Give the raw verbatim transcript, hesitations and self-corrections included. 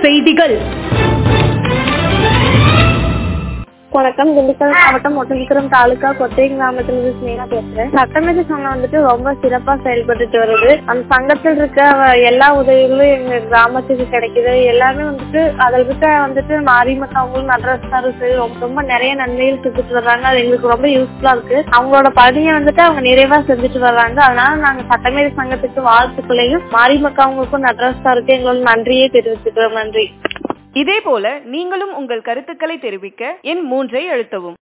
செய்திகள். வணக்கம். திண்டுக்கல் மாவட்டம் ஒட்டன்சத்திரம் தாலுகா கொட்டை கிராமத்துல ஸ்னேகா பேசுறேன். சட்டமேதை சங்கம் வந்துட்டு ரொம்ப சிறப்பா செயல்பட்டு வருது. அந்த சங்கத்தில் இருக்க எல்லா உதவிகளும் எங்க கிராமத்துக்கு கிடைக்குது. எல்லாமே வந்துட்டு அதில் இருக்க வந்துட்டு மாரிமக்காவங்களும் நடராஜாரும் ரொம்ப ரொம்ப நிறைய நன்மைகள் செஞ்சுட்டு வர்றாங்க. அது எங்களுக்கு ரொம்ப யூஸ்ஃபுல்லா இருக்கு. அவங்களோட பணியை வந்துட்டு அவங்க நிறைவா செஞ்சுட்டு வர்றாங்க. அதனால நாங்க சட்டமேதை சங்கத்துக்கு வாழ்த்துக்களையும் மாரிமக்காவங்களுக்கும் நடராஜாருக்கும் எங்களோட நன்றியை தெரிவிச்சுக்கிறோம். நன்றி. இதே போல நீங்களும் உங்கள் கருத்துக்களை தெரிவிக்க எண் மூன்றை அழுத்தவும்.